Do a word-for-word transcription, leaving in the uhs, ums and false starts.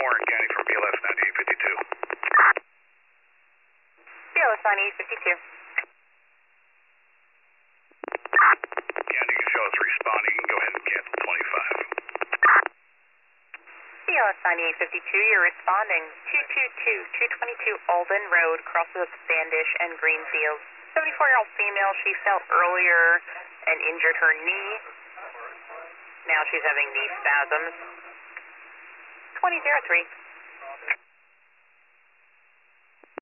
Warren County from B L S ninety-eight fifty-two. B L S ninety-eight fifty-two. County, you can show us responding. You can go ahead and cancel twenty-five. B L S ninety-eight fifty-two, you're responding. two two two, two twenty-two Alden Road, crosses Standish and Greenfield. seventy-four-year-old female, she fell earlier and injured her knee. Now she's having knee spasms. twenty oh three.